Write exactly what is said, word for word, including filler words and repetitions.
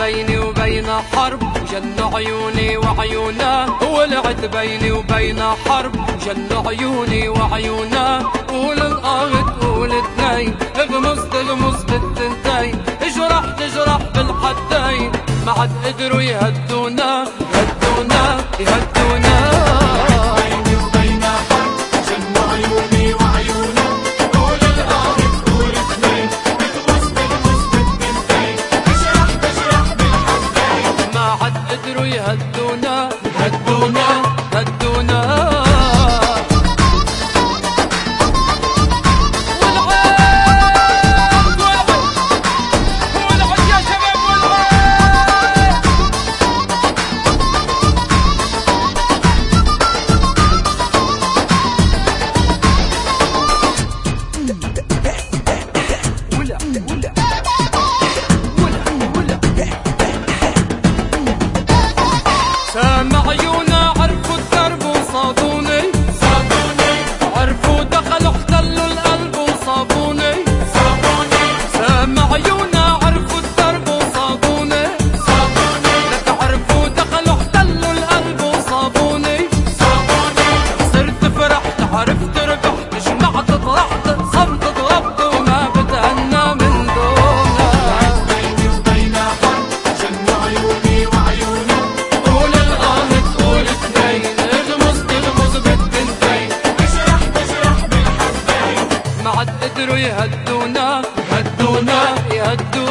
بيني وبين حرب وجن عيوني وعيونه، ولعت بيني وبين حرب وجن عيوني وعيونه. قول الآه تقول اثنين، اغمص تغمص بالتنتين، اجرح تجرح بالحدين، ما عاد قدروا يهدونا يهدونا يهدونا. يهدونا يهدونا يهدونا. والعيد والعيد والعيد يا شباب سامع عيونا عرفوا الدرب وصابوني صابوني، عرفوا دخلوا احتلوا القلب وصابوني صابوني. سامع عيونا عرفوا الدرب وصابوني صابوني، لك عرفوا دخلوا احتلوا القلب وصابوني صابوني. صرت فرحت عرفت ربحت جمعت طلعت صمت ضربت وما بتهنى من دونها. بيني وبين حرب جن عيوني وعيونه، ما عاد قدروا يهدونا يهدونا يهدونا.